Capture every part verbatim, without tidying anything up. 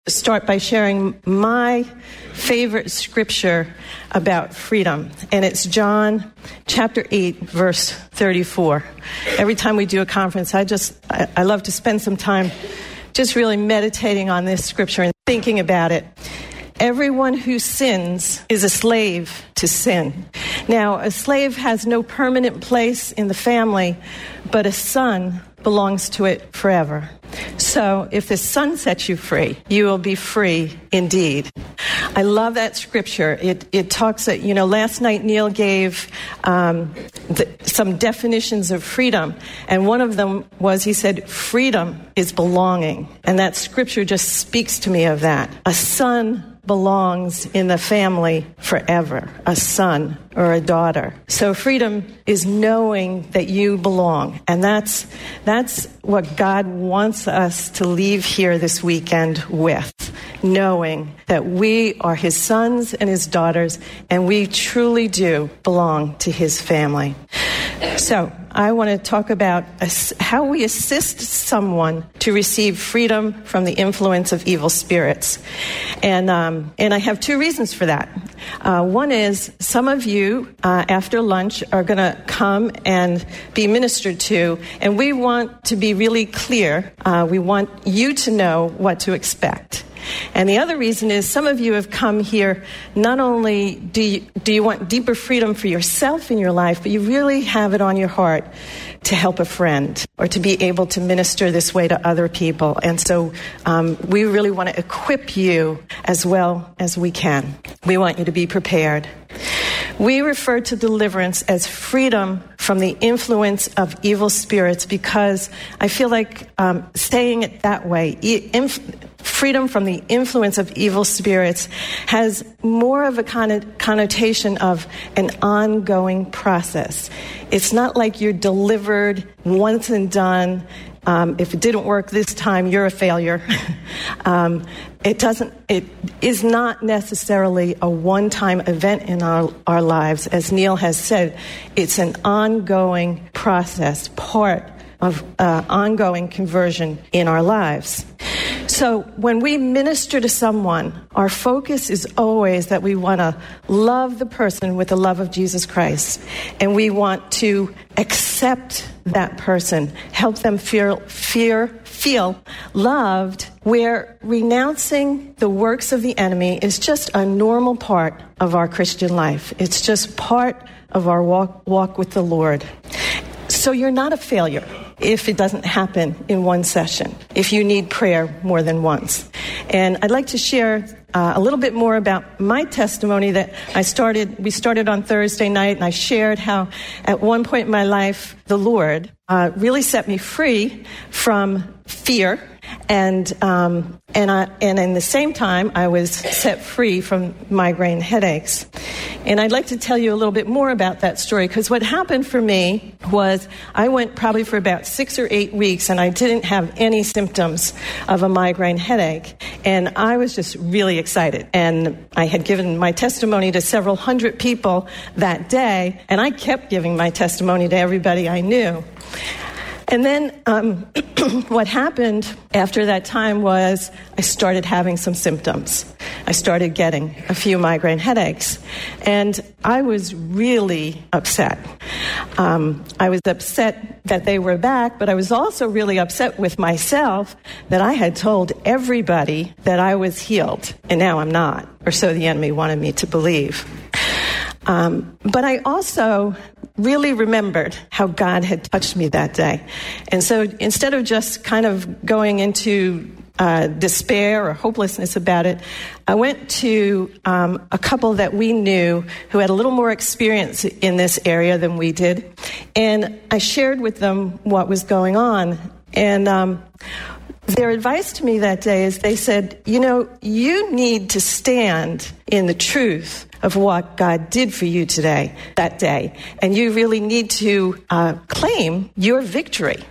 start by sharing my favorite scripture about freedom, and it's John chapter eight, verse thirty-four. Every time we do a conference, I just, I, I love to spend some time just really meditating on this scripture and thinking about it. Everyone who sins is a slave to sin. Now, a slave has no permanent place in the family, but a son belongs to it forever. So if the Son sets you free, you will be free indeed. I love that scripture. It it talks that, you know, last night Neil gave um, the, some definitions of freedom. And one of them was, he said, freedom is belonging. And that scripture just speaks to me of that. A son belongs in the family forever, a son or a daughter. So freedom is knowing that you belong. And that's that's what God wants us to leave here this weekend with, knowing that we are his sons and his daughters, and we truly do belong to his family. So I want to talk about how we assist someone to receive freedom from the influence of evil spirits. And um, and I have two reasons for that. Uh, one is some of you uh, after lunch are going to come and be ministered to, and we want to be really clear. Uh, we want you to know what to expect. And the other reason is some of you have come here, not only do you, do you want deeper freedom for yourself in your life, but you really have it on your heart to help a friend or to be able to minister this way to other people. And so um, we really want to equip you as well as we can. We want you to be prepared. We refer to deliverance as freedom from the influence of evil spirits because I feel like um, saying it that way, e- inf- freedom from the influence of evil spirits has more of a con- connotation of an ongoing process. It's not like you're delivered once and done. Um, if it didn't work this time, you're a failure. um, it doesn't. It is not necessarily a one-time event in our, our lives. As Neil has said, it's an ongoing process, part of uh, ongoing conversion in our lives. So when we minister to someone, our focus is always that we want to love the person with the love of Jesus Christ. And we want to accept that person, help them feel, fear, feel loved, where renouncing the works of the enemy is just a normal part of our Christian life. It's just part of our walk, walk with the Lord. So you're not a failure if it doesn't happen in one session, if you need prayer more than once. And I'd like to share uh, a little bit more about my testimony that I started, we started on Thursday night, and I shared how at one point in my life, the Lord uh, really set me free from fear. And um, and I, and in the same time, I was set free from migraine headaches. And I'd like to tell you a little bit more about that story, because what happened for me was I went probably for about six or eight weeks, and I didn't have any symptoms of a migraine headache. And I was just really excited. And I had given my testimony to several hundred people that day, and I kept giving my testimony to everybody I knew. And then um, what happened after that time was I started having some symptoms. I started getting a few migraine headaches. And I was really upset. Um, I was upset that they were back, but I was also really upset with myself that I had told everybody that I was healed, and now I'm not, or so the enemy wanted me to believe. Um, but I also really remembered how God had touched me that day. And so instead of just kind of going into uh, despair or hopelessness about it, I went to um, a couple that we knew who had a little more experience in this area than we did. And I shared with them what was going on. And um, their advice to me that day is they said, you know, you need to stand in the truth of what God did for you today, that day. And you really need to uh, claim your victory.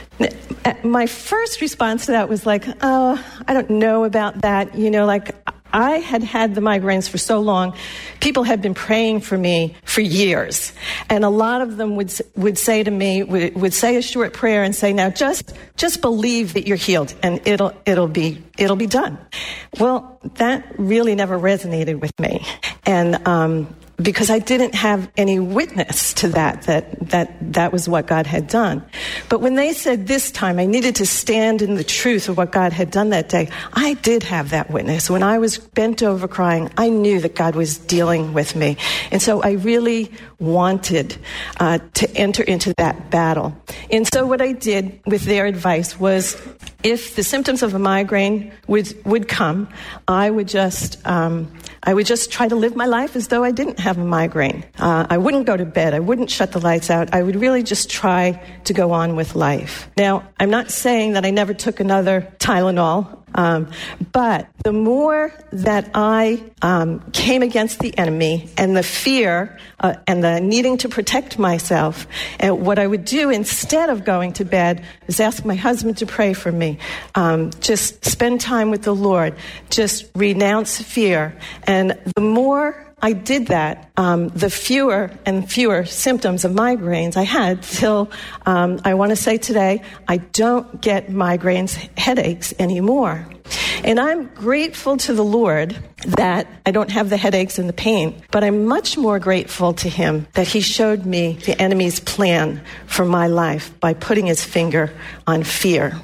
My first response to that was like, oh, I don't know about that. You know, like, I had had the migraines for so long. People had been praying for me for years. And a lot of them would would say to me, would, would say a short prayer and say, now just just believe that you're healed and it'll it'll be it'll be done. Well, that really never resonated with me. And um because I didn't have any witness to that, that that that was what God had done. But when they said this time I needed to stand in the truth of what God had done that day, I did have that witness. When I was bent over crying, I knew that God was dealing with me. And so I really wanted uh, to enter into that battle. And so what I did with their advice was, if the symptoms of a migraine would would come, I would just um, I would just try to live my life as though I didn't have a migraine. Uh, I wouldn't go to bed. I wouldn't shut the lights out. I would really just try to go on with life. Now, I'm not saying that I never took another Tylenol, um, but the more that I um, came against the enemy and the fear uh, and the needing to protect myself, and what I would do instead of going to bed is ask my husband to pray for me. Um, just spend time with the Lord. Just renounce fear. And the more I did that, um, the fewer and fewer symptoms of migraines I had till, um, I want to say today, I don't get migraines, headaches anymore. And I'm grateful to the Lord that I don't have the headaches and the pain, but I'm much more grateful to him that he showed me the enemy's plan for my life by putting his finger on fear.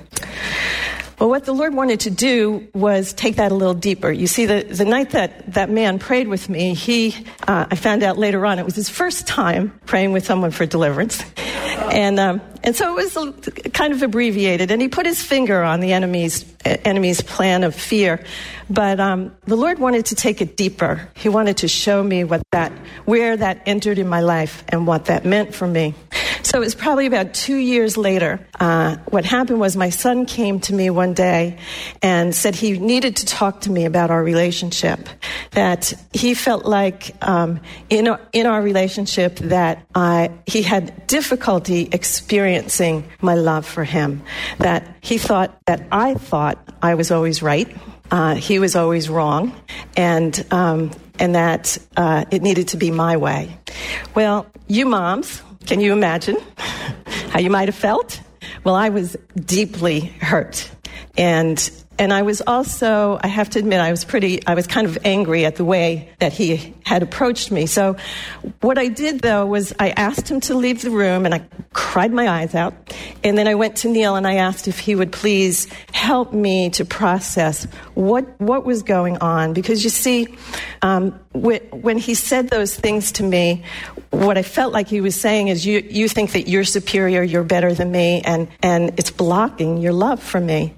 Well, what the Lord wanted to do was take that a little deeper. You see, the, the night that that man prayed with me, he, uh, I found out later on, it was his first time praying with someone for deliverance. And um, and so it was a, kind of abbreviated. And he put his finger on the enemy's enemy's plan of fear. But um, the Lord wanted to take it deeper. He wanted to show me what that, where that entered in my life and what that meant for me. So it was probably about two years later. Uh, what happened was my son came to me one day and said he needed to talk to me about our relationship. That he felt like um, in our, in our relationship that I he had difficulty experiencing my love for him. That he thought that I thought I was always right. Uh, he was always wrong, and um, and that uh, it needed to be my way. Well, you moms, can you imagine how you might have felt? Well, I was deeply hurt, and and I was also, I have to admit, I was pretty, I was kind of angry at the way that he had approached me. So what I did, though, was I asked him to leave the room, and I cried my eyes out. And then I went to Neil, and I asked if he would please help me to process what what was going on. Because, you see, um, when he said those things to me, what I felt like he was saying is, you you think that you're superior, you're better than me, and, and it's blocking your love for me.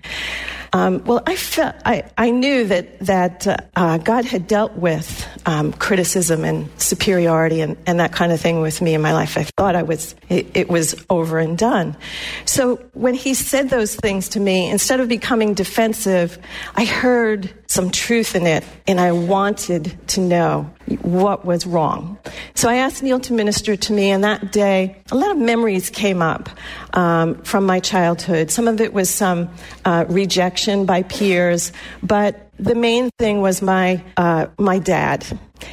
Um, well, I felt I, I knew that that uh, God had dealt with um, criticism and superiority and, and that kind of thing with me in my life. I thought I was it, it was over and done. So when he said those things to me, instead of becoming defensive, I heard some truth in it, and I wanted to know what was wrong. So I asked Neil to minister to me, and that day, a lot of memories came up um, from my childhood. Some of it was some uh, rejection by peers, but the main thing was my uh, my dad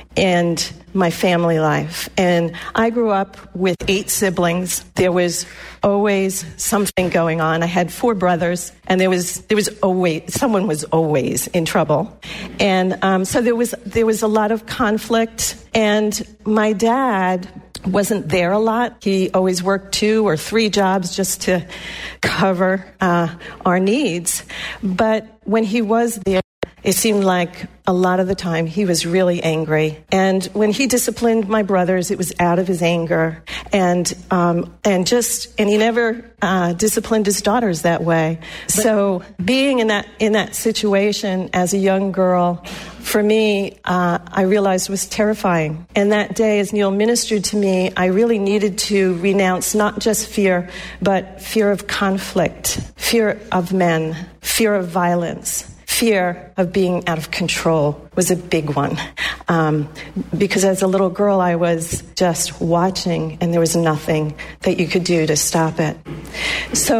and my family life. And I grew up with eight siblings. There was always something going on. I had four brothers, and there was there was always someone was always in trouble. And um, so there was there was a lot of conflict. And my dad wasn't there a lot. He always worked two or three jobs just to cover uh, our needs. But when he was there, it seemed like a lot of the time he was really angry. And when he disciplined my brothers, it was out of his anger. And um, and just and he never uh, disciplined his daughters that way. But so being in that in that situation as a young girl, for me, uh, I realized was terrifying. And that day, as Neil ministered to me, I really needed to renounce not just fear, but fear of conflict, fear of men, fear of violence. Fear of being out of control was a big one. Um, because as a little girl, I was just watching, and there was nothing that you could do to stop it. So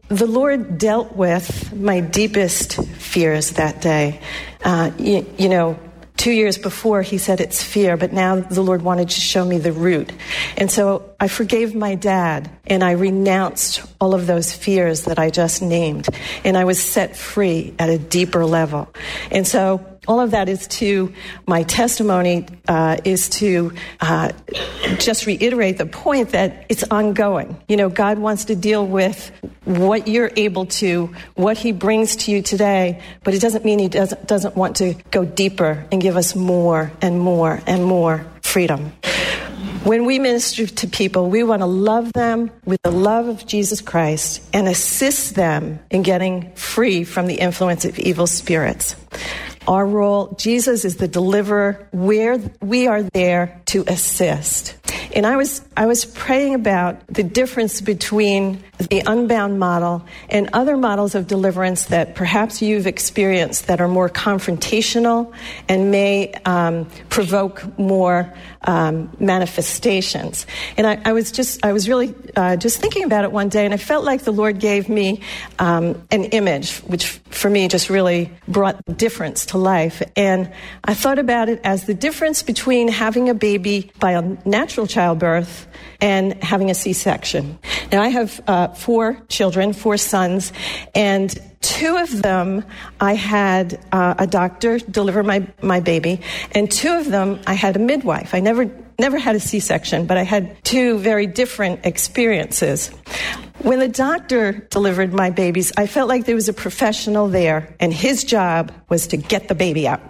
the Lord dealt with my deepest fears that day. Uh, you, you know, two years before, he said it's fear, but now the Lord wanted to show me the root. And so I forgave my dad, and I renounced all of those fears that I just named, and I was set free at a deeper level. And so all of that is to, my testimony uh, is to uh, just reiterate the point that it's ongoing. You know, God wants to deal with what you're able to, what he brings to you today, but it doesn't mean he doesn't, doesn't want to go deeper and give us more and more and more freedom. When we minister to people, we want to love them with the love of Jesus Christ and assist them in getting free from the influence of evil spirits. Our role, Jesus is the deliverer. We're, we are there to assist. And I was I was praying about the difference between the Unbound model and other models of deliverance that perhaps you've experienced that are more confrontational and may um, provoke more um, manifestations. And I, I was just I was really uh, just thinking about it one day, and I felt like the Lord gave me um, an image, which for me just really brought difference to life. And I thought about it as the difference between having a baby by a natural childbirth and having a C-section. Now, I have uh, four children, four sons, and two of them I had uh, a doctor deliver my, my baby, and two of them I had a midwife. I never never had a C-section, but I had two very different experiences. When the doctor delivered my babies, I felt like there was a professional there, and his job was to get the baby out.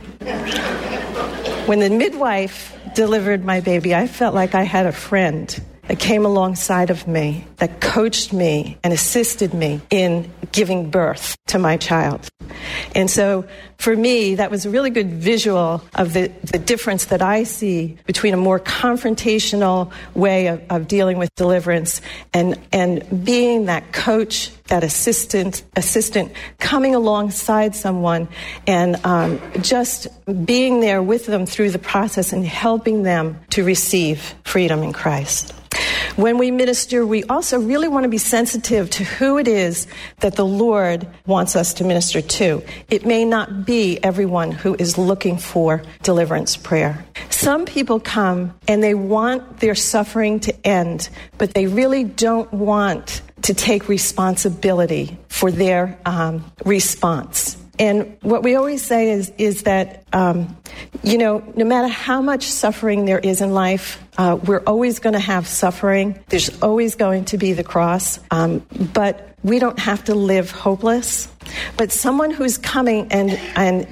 When the midwife delivered my baby, I felt like I had a friend that came alongside of me, that coached me and assisted me in giving birth to my child. And so for me, that was a really good visual of the, the difference that I see between a more confrontational way of, of dealing with deliverance and, and being that coach, that assistant, assistant coming alongside someone and um, just being there with them through the process and helping them to receive freedom in Christ. When we minister, we also really want to be sensitive to who it is that the Lord wants us to minister to. It may not be everyone who is looking for deliverance prayer. Some people come and they want their suffering to end, but they really don't want to take responsibility for their um, response. And what we always say is, is that, um, you know, no matter how much suffering there is in life, uh, we're always going to have suffering. There's always going to be the cross. Um, but we don't have to live hopeless. But someone who's coming and and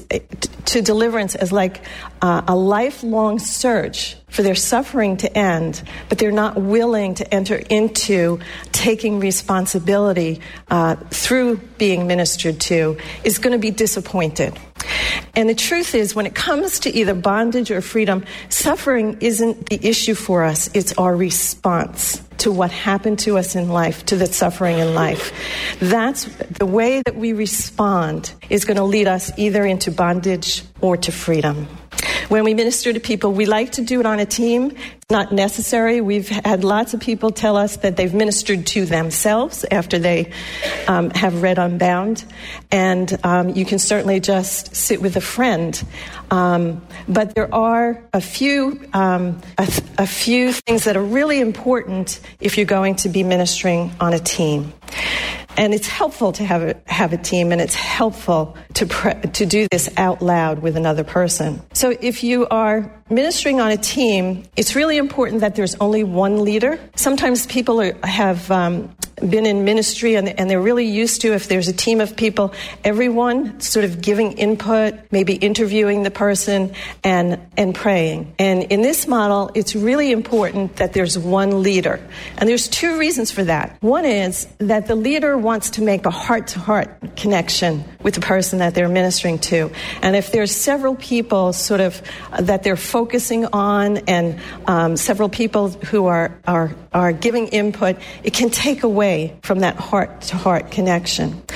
to deliverance as like uh, a lifelong search for their suffering to end, but they're not willing to enter into taking responsibility uh, through being ministered to, is going to be disappointed. And the truth is, when it comes to either bondage or freedom, suffering isn't the issue for us. It's our response to what happened to us in life, to the suffering in life. That's the way that we respond is going to lead us either into bondage or to freedom. When we minister to people, we like to do it on a team. It's not necessary. We've had lots of people tell us that they've ministered to themselves after they um, have read Unbound. And um, you can certainly just sit with a friend. Um, but there are a few um, a, a few things that are really important if you're going to be ministering on a team. And it's helpful to have a, have a team, and it's helpful to pre- to do this out loud with another person. So if you are ministering on a team, it's really important that there's only one leader. Sometimes people are, have um, been in ministry and, and they're really used to, if there's a team of people, everyone sort of giving input, maybe interviewing the person and and praying. And in this model, it's really important that there's one leader. And there's two reasons for that. One is that the leader wants to make a heart-to-heart connection with the person that they're ministering to. And if there's several people sort of uh, that they're focusing on and um, several people who are, are, are giving input, it can take away from that heart-to-heart connection.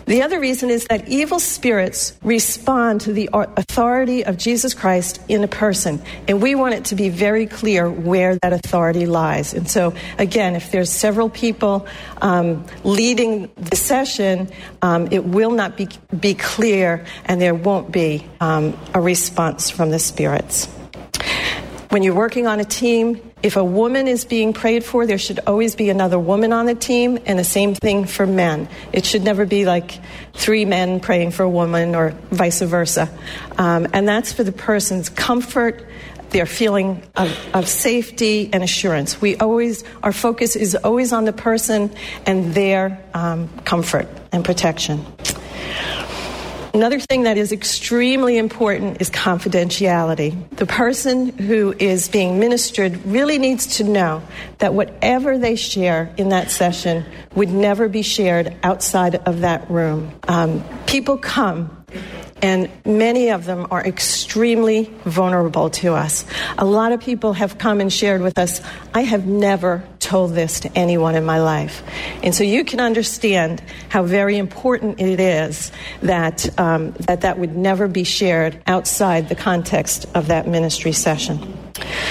The other reason is that evil spirits respond to the authority of Jesus Christ in a person. And we want it to be very clear where that authority lies. And so, again, if there's several people um, leading the session, um, it will not be, be clear, and there won't be um, a response from the spirits. When you're working on a team, if a woman is being prayed for, there should always be another woman on the team, and the same thing for men. It should never be like three men praying for a woman or vice versa. Um, and that's for the person's comfort, their feeling of, of safety and assurance. We always, our focus is always on the person and their um, comfort and protection. Another thing that is extremely important is confidentiality. The person who is being ministered really needs to know that whatever they share in that session would never be shared outside of that room. Um, people come, and many of them are extremely vulnerable to us. A lot of people have come and shared with us, I have never told this to anyone in my life. And so you can understand how very important it is that um, that, that would never be shared outside the context of that ministry session.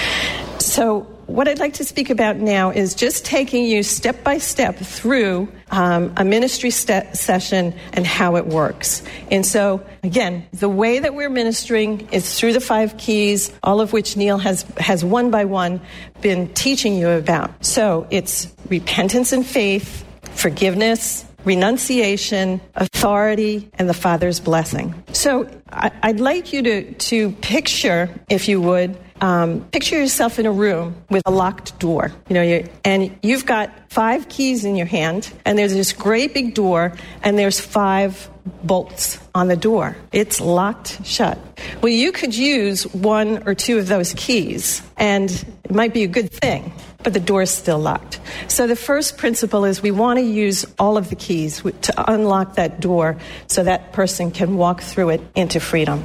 So what I'd like to speak about now is just taking you step by step through um, a ministry st- session and how it works. And so, again, the way that we're ministering is through the five keys, all of which Neil has, has one by one been teaching you about. So it's repentance and faith, forgiveness, renunciation, authority, and the Father's blessing. So I, I'd like you to, to picture, if you would, Um, picture yourself in a room with a locked door, you know, you, and you've got five keys in your hand, and there's this great big door, and there's five bolts on the door. It's locked shut. Well, you could use one or two of those keys, and it might be a good thing, but the door's still locked. So the first principle is we want to use all of the keys to unlock that door so that person can walk through it into freedom.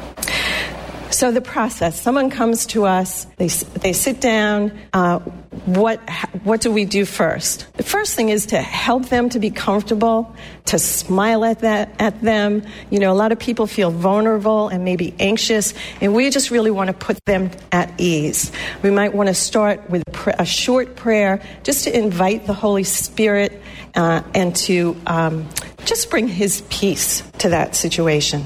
So the process, someone comes to us, they they sit down, uh, what what do we do first? The first thing is to help them to be comfortable, to smile at that at them. You know, a lot of people feel vulnerable and maybe anxious, and we just really want to put them at ease. We might want to start with a short prayer just to invite the Holy Spirit uh, and to um, just bring His peace to that situation.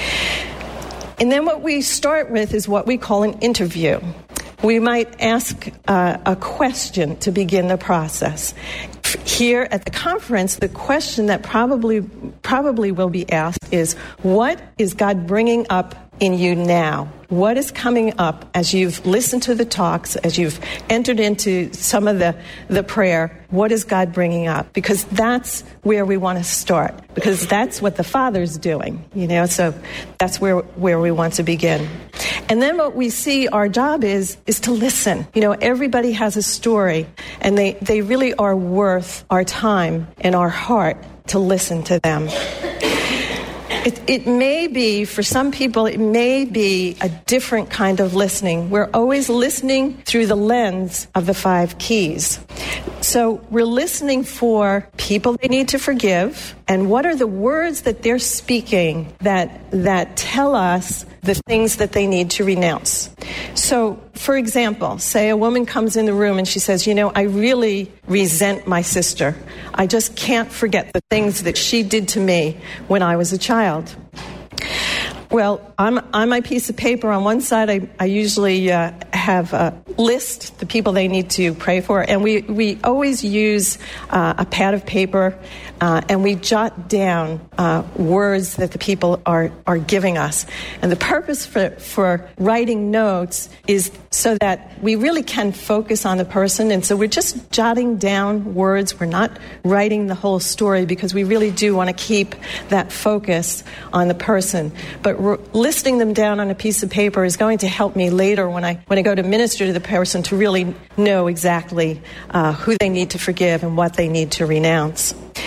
And then what we start with is what we call an interview. We might ask uh, a question to begin the process. Here at the conference, the question that probably probably will be asked is, what is God bringing up in you now? What is coming up as you've listened to the talks, as you've entered into some of the, the prayer? What is God bringing up? Because that's where we want to start, because that's what the Father's doing, you know, so that's where, where we want to begin. And then what we see our job is, is to listen. You know, everybody has a story, and they, they really are worth our time and our heart to listen to them. It, it may be, for some people, it may be a different kind of listening. We're always listening through the lens of the five keys. So we're listening for people they need to forgive, and what are the words that they're speaking that that tell us the things that they need to renounce. So, for example, say a woman comes in the room and she says, you know, I really resent my sister. I just can't forget the things that she did to me when I was a child. Well, on, on my piece of paper, on one side, I, I usually uh, have a list the people they need to pray for, and we, we always use uh, a pad of paper, uh, and we jot down uh, words that the people are, are giving us. And the purpose for, for writing notes is so that we really can focus on the person, and so we're just jotting down words. We're not writing the whole story because we really do want to keep that focus on the person. But re- listing them down on a piece of paper is going to help me later when I when I go to minister to the person to really know exactly uh, who they need to forgive and what they need to renounce.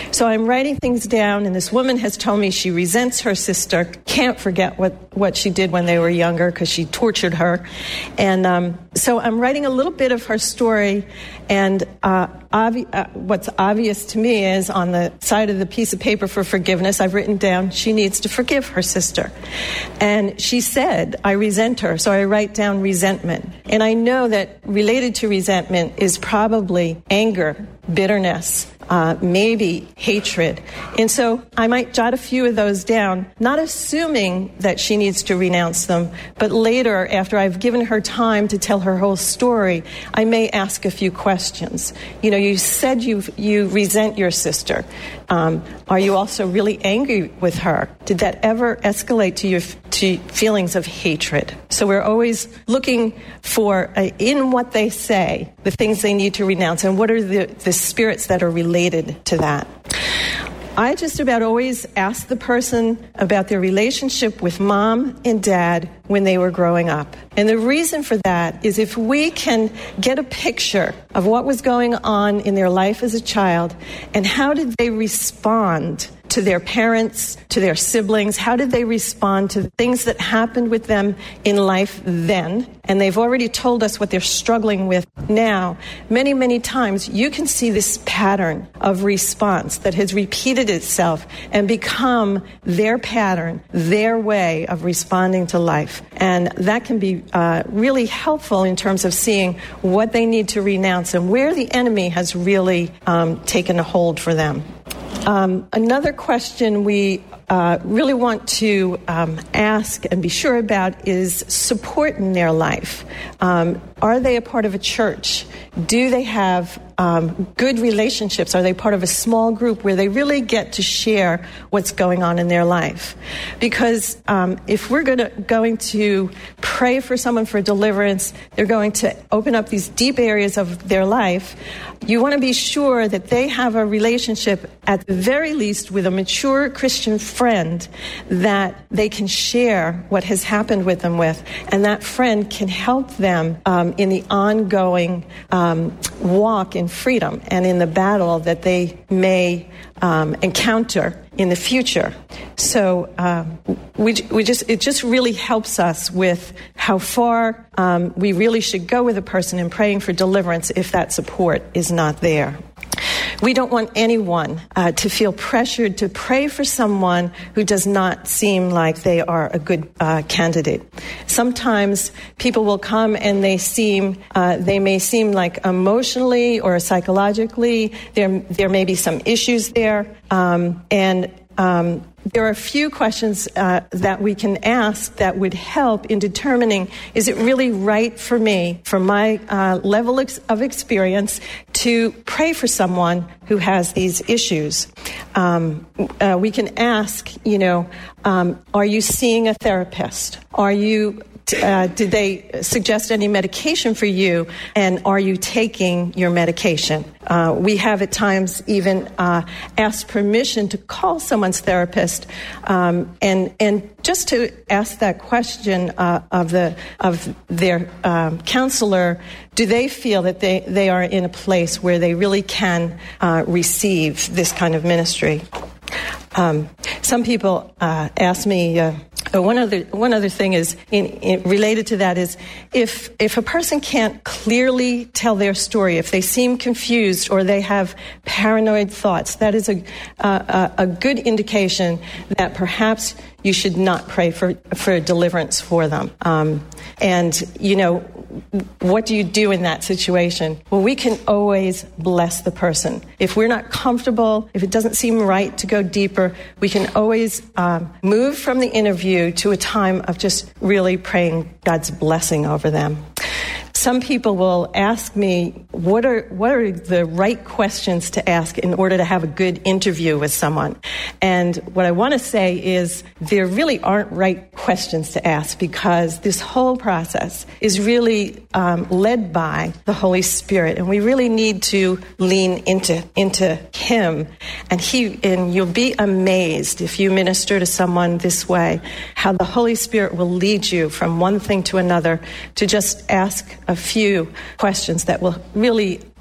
So I'm writing things down, and this woman has told me she resents her sister, can't forget what, what she did when they were younger because she tortured her. And um, so I'm writing a little bit of her story, and uh, obvi- uh, what's obvious to me is on the side of the piece of paper for forgiveness, I've written down she needs to forgive her sister. And she said, I resent her, so I write down resentment. And I know that related to resentment is probably anger, bitterness, uh, maybe hatred. And so I might jot a few of those down, not assuming that she needs to renounce them, but later, after I've given her time to tell her whole story, I may ask a few questions. You know, you said you you resent your sister. Um, are you also really angry with her? Did that ever escalate to your to feelings of hatred? So we're always looking for, uh, in what they say, the things they need to renounce, and what are the, the spirits that are related to that. I just about always ask the person about their relationship with mom and dad when they were growing up. And the reason for that is if we can get a picture of what was going on in their life as a child and how did they respond to their parents, to their siblings, how did they respond to the things that happened with them in life then? And they've already told us what they're struggling with now. Many, many times you can see this pattern of response that has repeated itself and become their pattern, their way of responding to life. And that can be uh, really helpful in terms of seeing what they need to renounce and where the enemy has really um, taken a hold for them. Um, another question we uh, really want to um, ask and be sure about is support in their life. Um, are they a part of a church? Do they have um, good relationships? Are they part of a small group where they really get to share what's going on in their life? Because um, if we're gonna, going to pray for someone for deliverance, they're going to open up these deep areas of their life. You want to be sure that they have a relationship, at the very least, with a mature Christian friend that they can share what has happened with them with, and that friend can help them um, in the ongoing um, walk in freedom and in the battle that they may um, encounter in the future. So um, we we just it just really helps us with how far um, we really should go with a person in praying for deliverance if that support is not there. We don't want anyone uh, to feel pressured to pray for someone who does not seem like they are a good uh, candidate. Sometimes people will come and they seem, uh, they may seem like emotionally or psychologically, there there may be some issues there, um, and um, there are a few questions uh, that we can ask that would help in determining, is it really right for me, for my uh, level ex- of experience, to pray for someone who has these issues? Um, uh, we can ask, you know, um, are you seeing a therapist? Are you Uh, did they suggest any medication for you? And are you taking your medication? Uh, we have at times even uh, asked permission to call someone's therapist, um, and and just to ask that question uh, of the of their um, counselor. Do they feel that they, they are in a place where they really can uh, receive this kind of ministry? Um, some people uh, ask me. Uh, Uh, one other one other thing is in, in, related to that is if if a person can't clearly tell their story, if they seem confused or they have paranoid thoughts, that is a uh, a good indication that perhaps you should not pray for for deliverance for them. Um, and you know, what do you do in that situation? Well, we can always bless the person. If we're not comfortable, if it doesn't seem right to go deeper, we can always um, move from the interview to a time of just really praying God's blessing over them. Some people will ask me, what are what are the right questions to ask in order to have a good interview with someone? And what I want to say is there really aren't right questions to ask, because this whole process is really um, led by the Holy Spirit, and we really need to lean into into Him. And he and you'll be amazed if you minister to someone this way, how the Holy Spirit will lead you from one thing to another to just ask a few questions that will really un,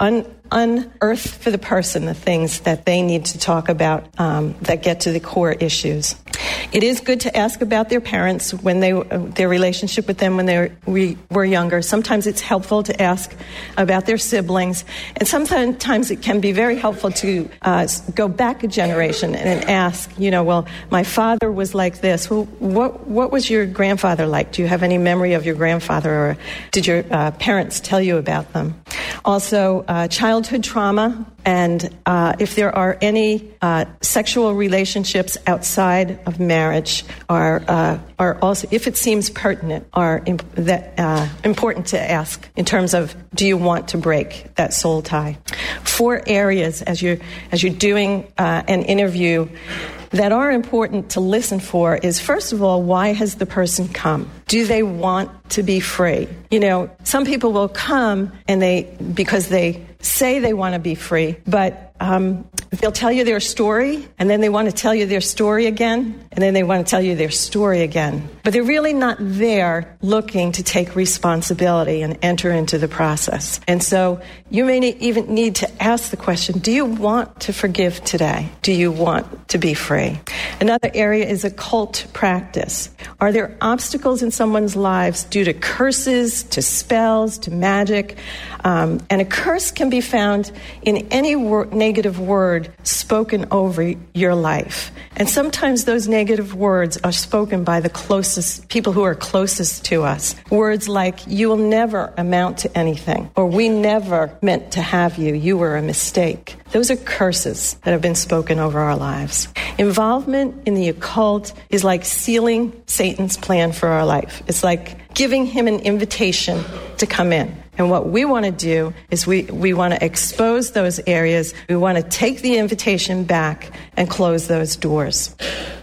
unearth for the person the things that they need to talk about um, that get to the core issues. It is good to ask about their parents when they uh, their relationship with them when they were, we were younger. Sometimes it's helpful to ask about their siblings, and sometimes it can be very helpful to uh, go back a generation and ask, you know, well, my father was like this. Well, what what was your grandfather like? Do you have any memory of your grandfather, or did your uh, parents tell you about them? Also, uh, childhood trauma, and uh, if there are any uh, sexual relationships outside of marriage, are uh, are also, if it seems pertinent, are imp- that uh, important to ask in terms of, do you want to break that soul tie? Four areas as you're as you're doing uh, an interview that are important to listen for is, first of all, why has the person come? Do they want to be free? You know, some people will come and they, because they say they want to be free, but um, they'll tell you their story, and then they want to tell you their story again, and then they want to tell you their story again. But they're really not there looking to take responsibility and enter into the process. And so you may even need to ask the question, do you want to forgive today? Do you want to be free? Another area is occult practice. Are there obstacles in someone's lives due to curses, to spells, to magic? Um, and a curse can be found in any wor- negative word spoken over your life. And sometimes those negative words are spoken by the closest, people who are closest to us. Words like, you will never amount to anything, or we never meant to have you, you were a mistake. Those are curses that have been spoken over our lives. Involvement in the occult is like sealing Satan's plan for our life. It's like giving him an invitation to come in. And what we want to do is we, we want to expose those areas. We want to take the invitation back and close those doors.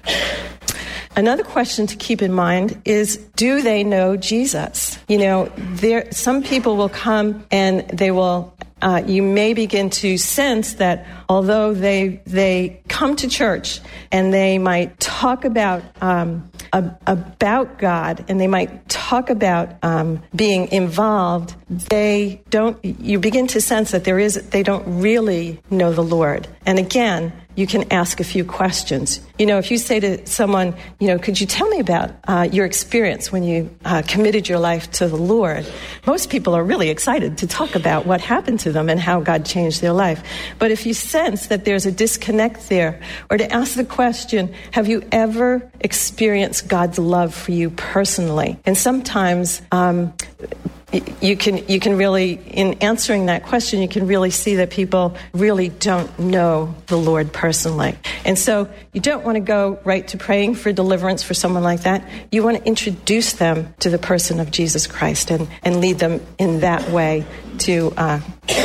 Another question to keep in mind is, do they know Jesus? You know, there some people will come and they will, uh, you may begin to sense that although they they come to church and they might talk about um, a, about God, and they might talk about um, being involved, they don't. You begin to sense that there is they don't really know the Lord. And again, you can ask a few questions. You know, if you say to someone, you know, could you tell me about uh, your experience when you uh, committed your life to the Lord? Most people are really excited to talk about what happened to them and how God changed their life. But if you sense that there's a disconnect there, or to ask the question, have you ever experienced God's love for you personally? And sometimes um, you can you can really, in answering that question, you can really see that people really don't know the Lord personally. And so you don't want to go right to praying for deliverance for someone like that. You want to introduce them to the person of Jesus Christ and, and lead them in that way to uh,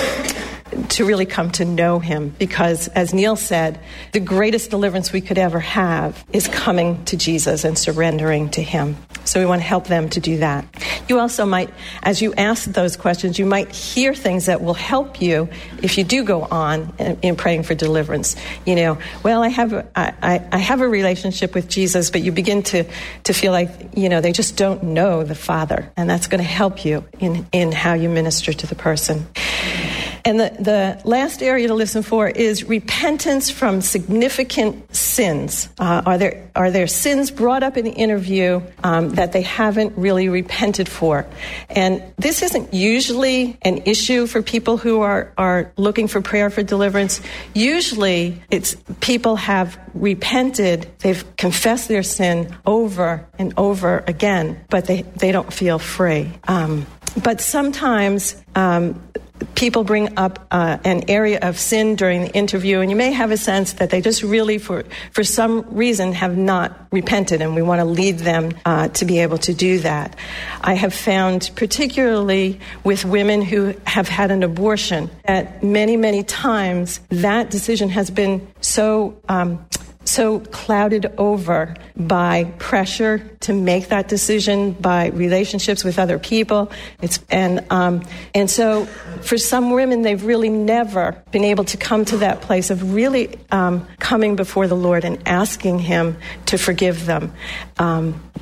to really come to know him. Because, as Neil said, the greatest deliverance we could ever have is coming to Jesus and surrendering to him. So we want to help them to do that. You also might, as you ask those questions, you might hear things that will help you if you do go on in, in praying for deliverance. You know, well, I have a, I, I have a relationship with Jesus, but you begin to, to feel like, you know, they just don't know the Father. And that's going to help you in, in how you minister to the person. And the, the last area to listen for is repentance from significant sins. Uh, are there are there sins brought up in the interview um, that they haven't really repented for? And this isn't usually an issue for people who are, are looking for prayer for deliverance. Usually it's people have repented, they've confessed their sin over and over again, but they, they don't feel free. Um, but sometimes um, people bring up uh, an area of sin during the interview, and you may have a sense that they just really, for, for some reason, have not repented, and we want to lead them uh, to be able to do that. I have found, particularly with women who have had an abortion, that many, many times that decision has been so um, so clouded over by pressure to make that decision, by relationships with other people. It's and um, and so for some women, they've really never been able to come to that place of really um, coming before the Lord and asking him to forgive them. Um,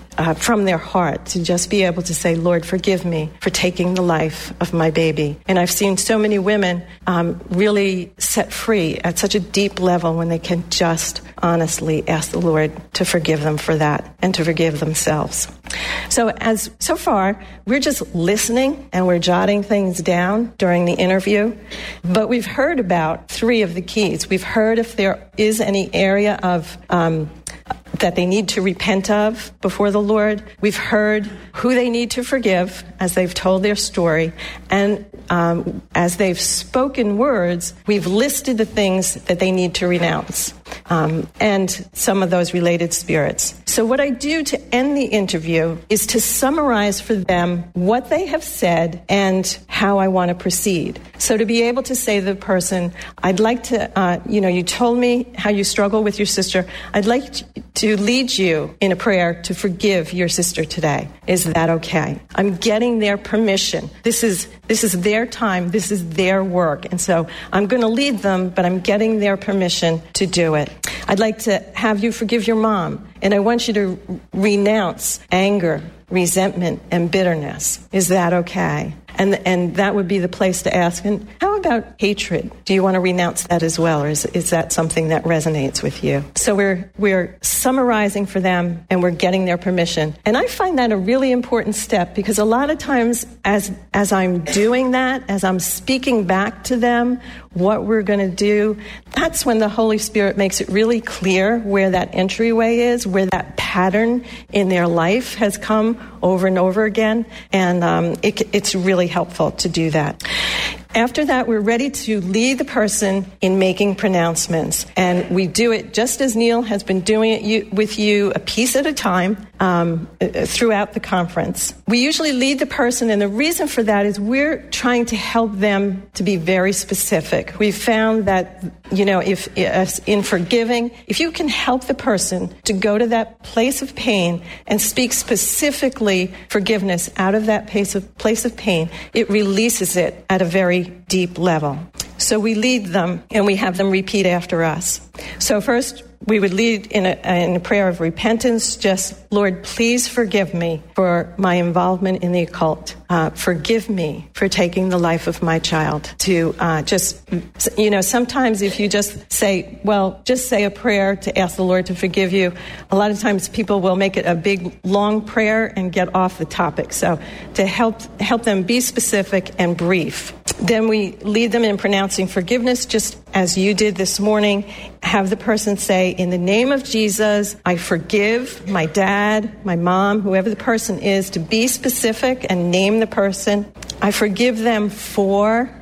uh, from their heart, to just be able to say, Lord, forgive me for taking the life of my baby. And I've seen so many women um, really set free at such a deep level when they can just honestly ask the Lord to forgive them for that and to forgive themselves. So as so far, we're just listening and we're jotting things down during the interview, but we've heard about three of the keys. We've heard if there is any area of um, that they need to repent of before the Lord. We've heard who they need to forgive as they've told their story. And um, as they've spoken words, we've listed the things that they need to renounce um, and some of those related spirits. So what I do to end the interview is to summarize for them what they have said and how I want to proceed. So to be able to say to the person, I'd like to, uh, you know, you told me how you struggle with your sister. I'd like to lead you in a prayer to forgive your sister today. Is that okay? I'm getting their permission. This is this is their time. This is their work. And so I'm going to lead them, but I'm getting their permission to do it. I'd like to have you forgive your mom. And I want you to renounce anger, resentment, and bitterness. Is that okay? And and that would be the place to ask. And how about hatred? Do you want to renounce that as well? Or is, is that something that resonates with you? So we're we're summarizing for them and we're getting their permission. And I find that a really important step because a lot of times as as I'm doing that, as I'm speaking back to them what we're going to do, that's when the Holy Spirit makes it really clear where that entryway is, where that pattern in their life has come over and over again. And um, it, it's really helpful to do that. After that, we're ready to lead the person in making pronouncements. And we do it just as Neil has been doing it you, with you a piece at a time um, throughout the conference. We usually lead the person, and the reason for that is we're trying to help them to be very specific. We've found that, you know, if in forgiving, if you can help the person to go to that place of pain and speak specifically forgiveness out of that place of, place of pain, it releases it at a very deep level. So we lead them and we have them repeat after us. So first, we would lead in a, in a prayer of repentance, just, Lord, please forgive me for my involvement in the occult. Uh, forgive me for taking the life of my child. To uh, just, you know, sometimes if you just say, well, just say a prayer to ask the Lord to forgive you, a lot of times people will make it a big, long prayer and get off the topic. So to help help them be specific and brief. Then we lead them in pronouncing forgiveness, just as you did this morning. Have the person say, in the name of Jesus, I forgive my dad, my mom, whoever the person is, to be specific and name the person. I forgive them for...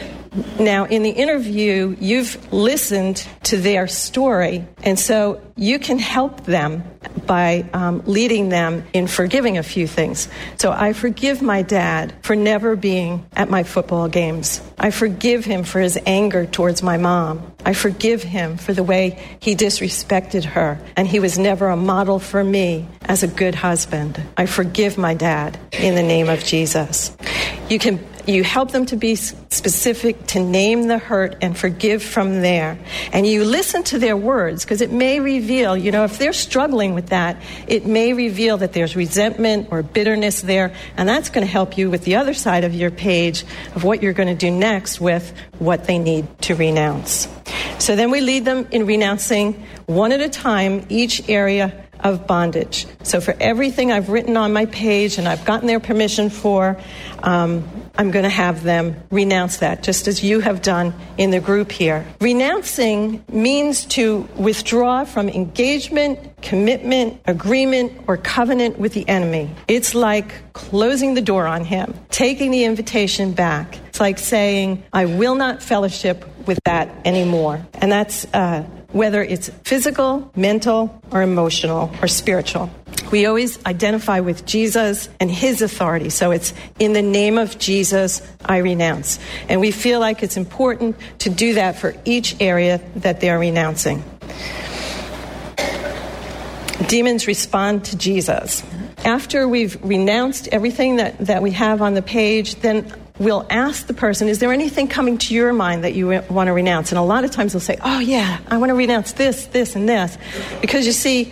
Now, in the interview, you've listened to their story, and so you can help them by um, leading them in forgiving a few things. So I forgive my dad for never being at my football games. I forgive him for his anger towards my mom. I forgive him for the way he disrespected her, and he was never a model for me as a good husband. I forgive my dad in the name of Jesus. You can You help them to be specific, to name the hurt and forgive from there. And you listen to their words because it may reveal, you know, if they're struggling with that, it may reveal that there's resentment or bitterness there. And that's going to help you with the other side of your page of what you're going to do next with what they need to renounce. So then we lead them in renouncing one at a time each area of bondage. So for everything I've written on my page and I've gotten their permission for, um, I'm going to have them renounce that, just as you have done in the group here. Renouncing means to withdraw from engagement, commitment, agreement, or covenant with the enemy. It's like closing the door on him, taking the invitation back. It's like saying, I will not fellowship with that anymore. And that's uh, whether it's physical, mental, or emotional, or spiritual. We always identify with Jesus and his authority. So it's in the name of Jesus, I renounce. And we feel like it's important to do that for each area that they're renouncing. Demons respond to Jesus. After we've renounced everything that, that we have on the page, then we'll ask the person, is there anything coming to your mind that you want to renounce? And a lot of times they'll say, oh yeah, I want to renounce this, this, and this. Because you see,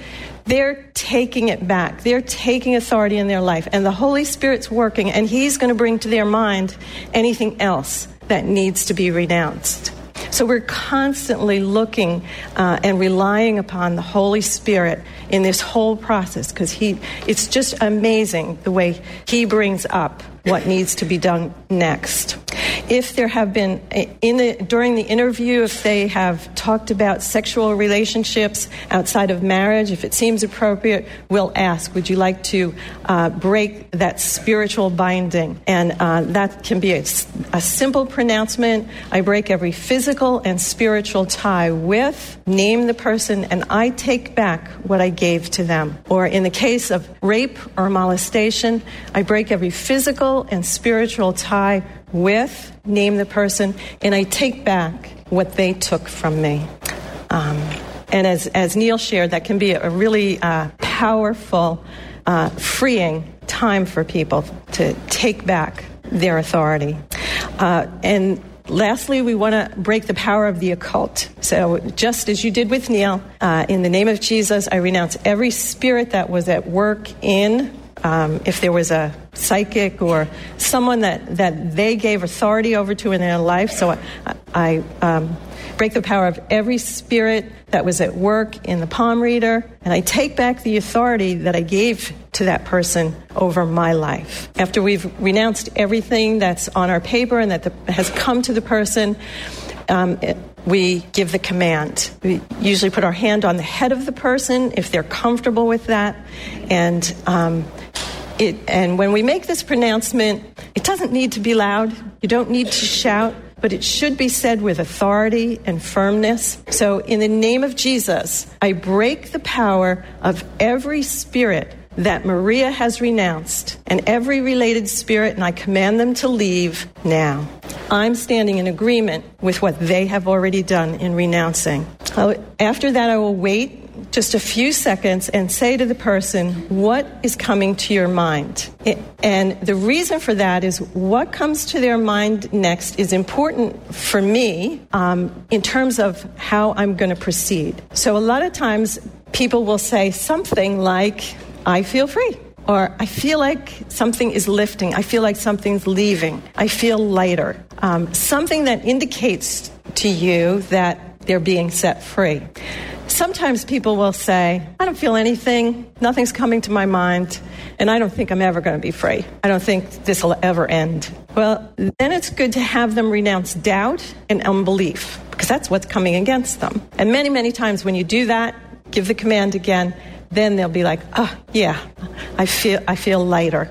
they're taking it back. They're taking authority in their life. And the Holy Spirit's working, and He's going to bring to their mind anything else that needs to be renounced. So we're constantly looking uh, and relying upon the Holy Spirit in this whole process, because he it's just amazing the way He brings up what needs to be done next. If there have been, in the during the interview, if they have talked about sexual relationships outside of marriage, if it seems appropriate, we'll ask, would you like to uh, break that spiritual binding? And uh, that can be a, a simple pronouncement. I break every physical and spiritual tie with, name the person, and I take back what I gave to them. Or in the case of rape or molestation, I break every physical and spiritual tie with, name the person, and I take back what they took from me. Um, and as, as Neil shared, that can be a really uh, powerful, uh, freeing time for people to take back their authority. Uh, and lastly, we want to break the power of the occult. So just as you did with Neil, uh, in the name of Jesus, I renounce every spirit that was at work in Um, if there was a psychic or someone that, that they gave authority over to in their life. So I, I um, break the power of every spirit that was at work in the palm reader, and I take back the authority that I gave to that person over my life. After we've renounced everything that's on our paper and that the, has come to the person, um, it, we give the command. We usually put our hand on the head of the person if they're comfortable with that. And um, it, and when we make this pronouncement, it doesn't need to be loud. You don't need to shout, but it should be said with authority and firmness. So in the name of Jesus, I break the power of every spirit that Maria has renounced and every related spirit, and I command them to leave now. I'm standing in agreement with what they have already done in renouncing. After that, I will wait just a few seconds and say to the person, what is coming to your mind? And the reason for that is what comes to their mind next is important for me um, in terms of how I'm going to proceed. So a lot of times people will say something like, I feel free. Or I feel like something is lifting. I feel like something's leaving. I feel lighter. Um, something that indicates to you that they're being set free. Sometimes people will say, I don't feel anything. Nothing's coming to my mind. And I don't think I'm ever going to be free. I don't think this will ever end. Well, then it's good to have them renounce doubt and unbelief, because that's what's coming against them. And many, many times when you do that, give the command again, then they'll be like, oh, yeah, I feel I feel lighter.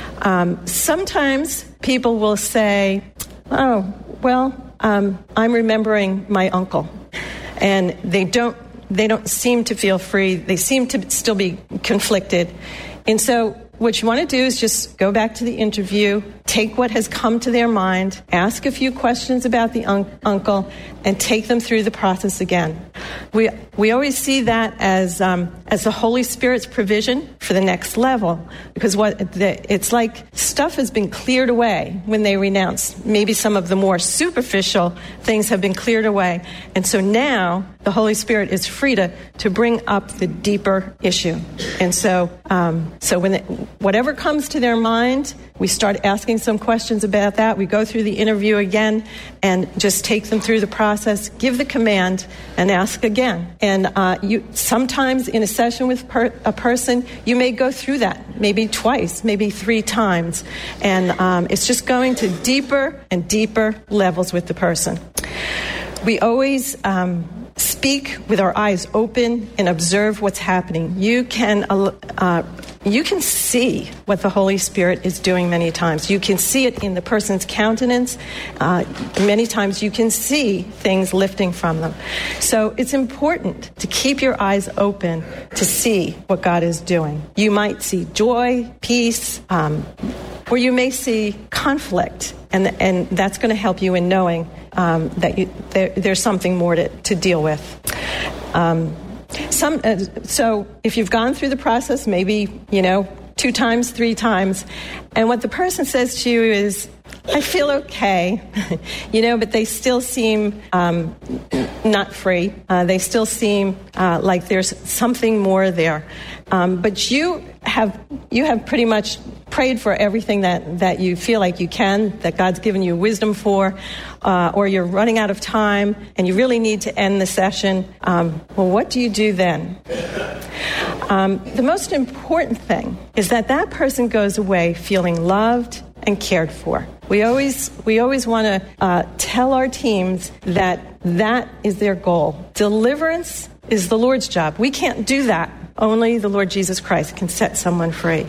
Um, sometimes people will say, oh, well, um, I'm remembering my uncle. And they don't they don't seem to feel free. They seem to still be conflicted. And so what you want to do is just go back to the interview, take what has come to their mind, ask a few questions about the un- uncle, and take them through the process again. We we always see that as um, as the Holy Spirit's provision for the next level, because what the, it's like stuff has been cleared away when they renounce. Maybe some of the more superficial things have been cleared away, and so now the Holy Spirit is free to to bring up the deeper issue. And so um, so when it, whatever comes to their mind, we start asking some questions about that. We go through the interview again and just take them through the process, give the command, and ask again. And uh, you sometimes in a session with per- a person, you may go through that, maybe twice, maybe three times. And um, it's just going to deeper and deeper levels with the person. We always um, speak with our eyes open and observe what's happening. You can uh, you can see what the Holy Spirit is doing many times. You can see it in the person's countenance. Uh, many times you can see things lifting from them. So it's important to keep your eyes open to see what God is doing. You might see joy, peace, um, or you may see conflict, and and that's going to help you in knowing Um, that you, there, there's something more to, to deal with. Um, some, uh, so if you've gone through the process, maybe, you know, two times, three times, and what the person says to you is, I feel okay, you know, but they still seem um, not free. Uh, they still seem uh, like there's something more there. Um, but you have you have pretty much prayed for everything that, that you feel like you can, that God's given you wisdom for, uh, or you're running out of time and you really need to end the session. Um, well, what do you do then? Um, the most important thing is that that person goes away feeling loved and cared for. We always we always want to uh, tell our teams that that is their goal. Deliverance is the Lord's job. We can't do that. Only the Lord Jesus Christ can set someone free.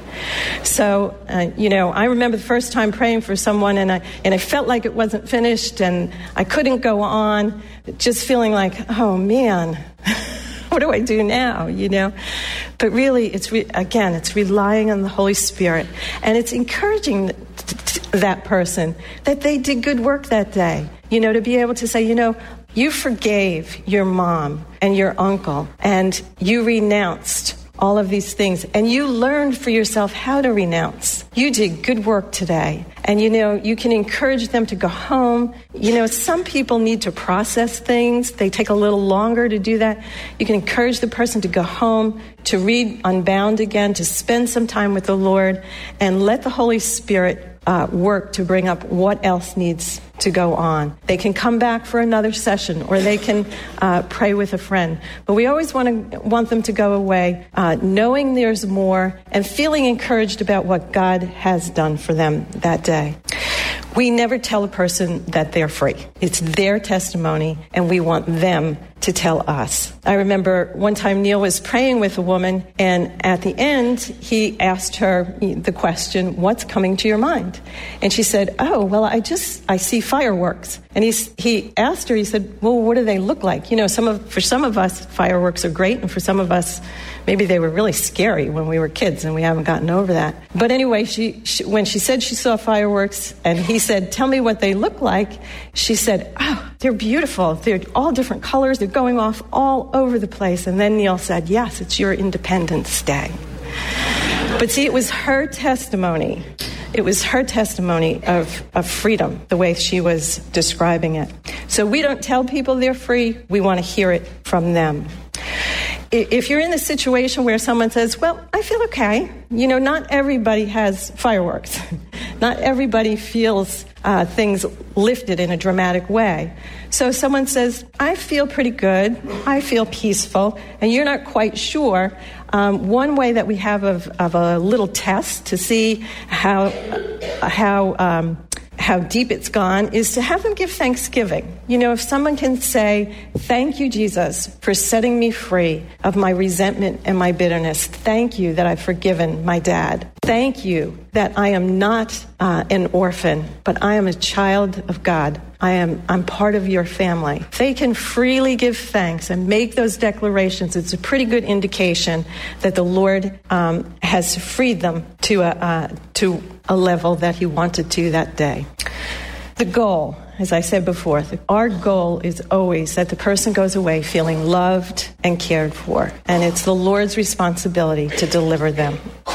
So, uh, you know, I remember the first time praying for someone, and I and I felt like it wasn't finished, and I couldn't go on, just feeling like, oh man, what do I do now? You know, but really, it's re- again, it's relying on the Holy Spirit, and it's encouraging that person that they did good work that day. You know, to be able to say, you know, you forgave your mom and your uncle, and you renounced all of these things, and you learned for yourself how to renounce. You did good work today. And, you know, you can encourage them to go home. You know, some people need to process things. They take a little longer to do that. You can encourage the person to go home, to read Unbound again, to spend some time with the Lord, and let the Holy Spirit uh, work to bring up what else needs to go on. They can come back for another session, or they can uh, pray with a friend. But we always want to want them to go away uh, knowing there's more and feeling encouraged about what God has done for them that day. We never tell a person that they're free. It's their testimony, and we want them to tell us. I remember one time Neil was praying with a woman, and at the end, he asked her the question, what's coming to your mind? And she said, oh, well, I just, I see fireworks. And he, he asked her, he said, well, what do they look like? You know, some of, for some of us, fireworks are great, and for some of us, maybe they were really scary when we were kids, and we haven't gotten over that. But anyway, she, she when she said she saw fireworks, and he said, tell me what they look like, she said, oh, they're beautiful. They're all different colors. They're going off all over the place. And then Neil said, yes, it's your Independence Day. But see, it was her testimony. It was her testimony of, of freedom, the way she was describing it. So we don't tell people they're free. We want to hear it from them. If you're in a situation where someone says, well, I feel okay. You know, not everybody has fireworks. Not everybody feels uh, things lifted in a dramatic way. So someone says, I feel pretty good. I feel peaceful. And you're not quite sure. Um, one way that we have of, of a little test to see how, uh, how, um, how deep it's gone is to have them give thanksgiving. You know, if someone can say, thank you, Jesus, for setting me free of my resentment and my bitterness. Thank you that I've forgiven my dad. Thank you that I am not uh, an orphan, but I am a child of God. I am, I'm part of your family. They can freely give thanks and make those declarations. It's a pretty good indication that the Lord um, has freed them to a, uh, to a level that he wanted to that day. The goal, as I said before, our goal is always that the person goes away feeling loved and cared for. And it's the Lord's responsibility to deliver them.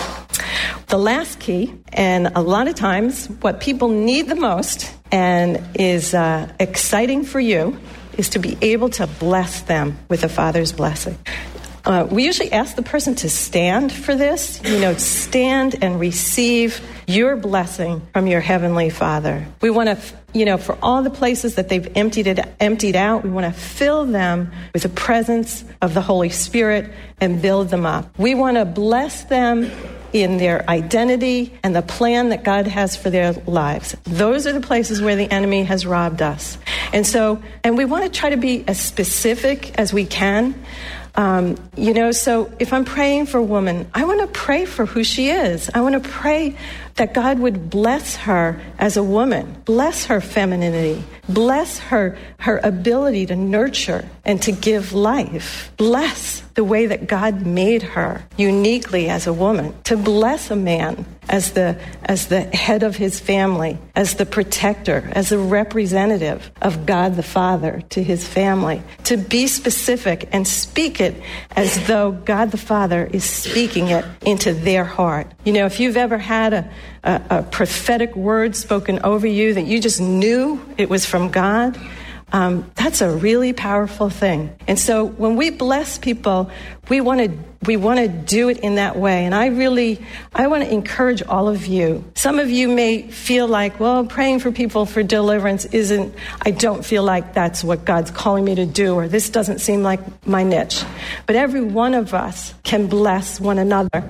The last key, and a lot of times what people need the most and is uh, exciting for you, is to be able to bless them with the Father's blessing. Uh, we usually ask the person to stand for this, you know, stand and receive your blessing from your Heavenly Father. We want to, you know, for all the places that they've emptied it, emptied out, we want to fill them with the presence of the Holy Spirit and build them up. We want to bless them in their identity and the plan that God has for their lives. Those are the places where the enemy has robbed us. And so, and we want to try to be as specific as we can. Um, you know, so if I'm praying for a woman, I want to pray for who she is. I want to pray that God would bless her as a woman, bless her femininity, bless her, her ability to nurture and to give life, bless the way that God made her uniquely as a woman, to bless a man as the as the head of his family, as the protector, as a representative of God the Father to his family, to be specific and speak it as though God the Father is speaking it into their heart. You know, if you've ever had a a, a prophetic word spoken over you that you just knew it was from God, um, that's a really powerful thing. And so when we bless people, we want to we want to do it in that way. And I really, I want to encourage all of you. Some of you may feel like, well, praying for people for deliverance isn't, I don't feel like that's what God's calling me to do, or this doesn't seem like my niche. But every one of us can bless one another.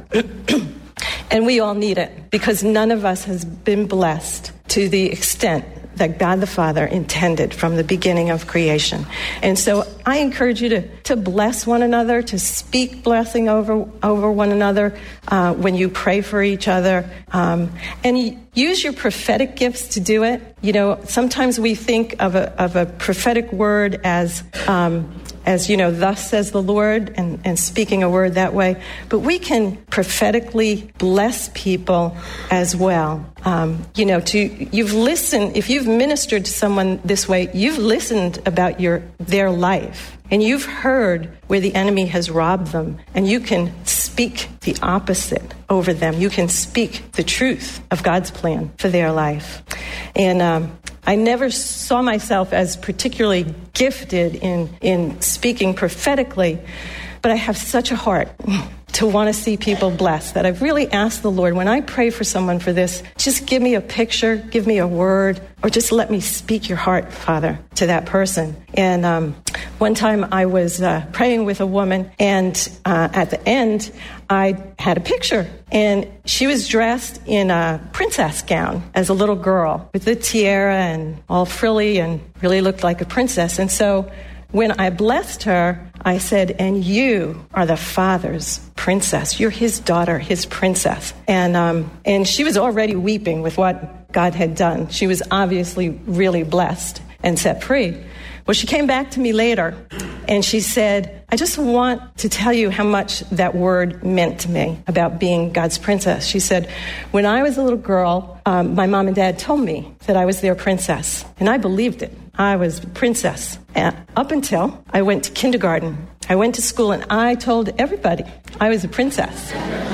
And we all need it, because none of us has been blessed to the extent that God the Father intended from the beginning of creation. And so I encourage you to, to bless one another, to speak blessing over over one another uh, when you pray for each other. Um, and use your prophetic gifts to do it. You know, sometimes we think of a, of a prophetic word as... Um, as, you know, thus says the Lord, and, and speaking a word that way. But we can prophetically bless people as well. Um, you know, to you've listened, if you've ministered to someone this way, you've listened about your their life. And you've heard where the enemy has robbed them. And you can speak the opposite over them. You can speak the truth of God's plan for their life. And um, I never saw myself as particularly gifted in, in speaking prophetically, but I have such a heart to want to see people blessed that I've really asked the Lord, when I pray for someone for this, just give me a picture, give me a word, or just let me speak your heart, Father, to that person. And um, one time I was uh, praying with a woman, and uh, at the end, I had a picture, and she was dressed in a princess gown as a little girl with the tiara and all frilly and really looked like a princess. And so when I blessed her, I said, and you are the Father's princess. You're his daughter, his princess. And um, and she was already weeping with what God had done. She was obviously really blessed and set free. Well, she came back to me later, and she said, I just want to tell you how much that word meant to me about being God's princess. She said, when I was a little girl, um, my mom and dad told me that I was their princess, and I believed it. I was a princess. And up until I went to kindergarten. I went to school, and I told everybody I was a princess.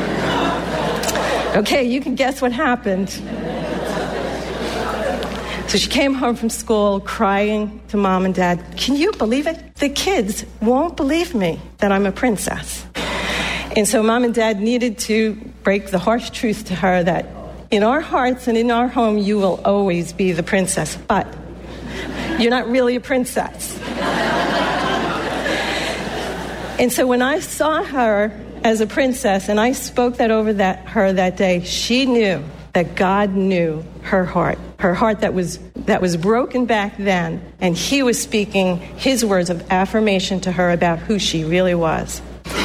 Okay, you can guess what happened. So she came home from school crying to mom and dad. Can you believe it? The kids won't believe me that I'm a princess. And so mom and dad needed to break the harsh truth to her that in our hearts and in our home, you will always be the princess. But you're not really a princess. And so when I saw her as a princess and I spoke that over that her that day, she knew that God knew her heart, her heart that was that was broken back then, and he was speaking his words of affirmation to her about who she really was.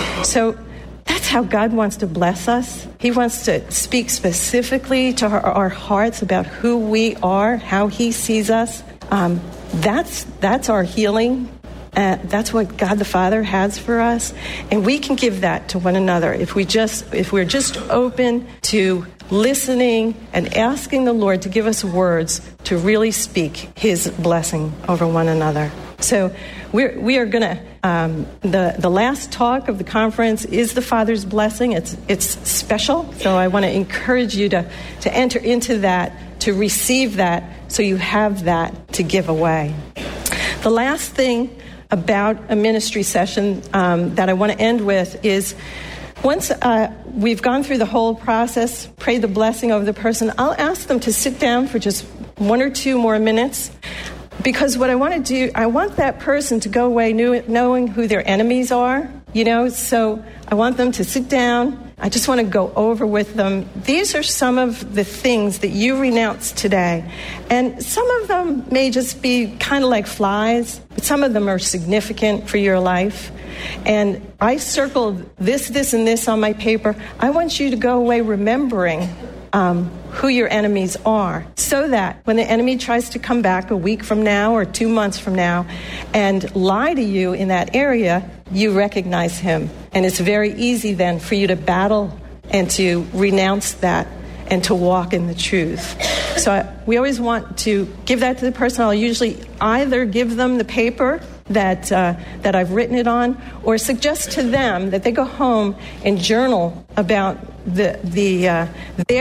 So that's how God wants to bless us. He wants to speak specifically to her, our hearts about who we are, how he sees us. Um, that's that's our healing. Uh, that's what God the Father has for us, and we can give that to one another if we just if we're just open to listening and asking the Lord to give us words to really speak his blessing over one another. So we're, we are going to, um, the, the last talk of the conference is the Father's blessing. It's, it's special. So I want to encourage you to, to enter into that, to receive that, so you have that to give away. The last thing about a ministry session um, that I want to end with is, once uh, we've gone through the whole process, prayed the blessing over the person, I'll ask them to sit down for just one or two more minutes, because what I want to do, I want that person to go away knew, knowing who their enemies are, you know, so I want them to sit down. I just want to go over with them. These are some of the things that you renounce today. And some of them may just be kind of like flies, but some of them are significant for your life. And I circled this, this, and this on my paper. I want you to go away remembering um, who your enemies are, so that when the enemy tries to come back a week from now or two months from now and lie to you in that area, you recognize him. And it's very easy then for you to battle and to renounce that and to walk in the truth. So I, we always want to give that to the person. I'll usually either give them the paper that uh, that I've written it on, or suggest to them that they go home and journal about the the uh, their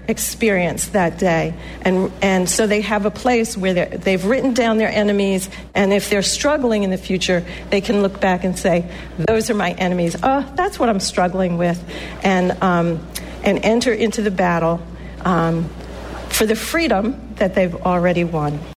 experience that day. And and so they have a place where they've written down their enemies, and if they're struggling in the future, they can look back and say, those are my enemies. Oh, that's what I'm struggling with. And, um, and enter into the battle um, for the freedom that they've already won.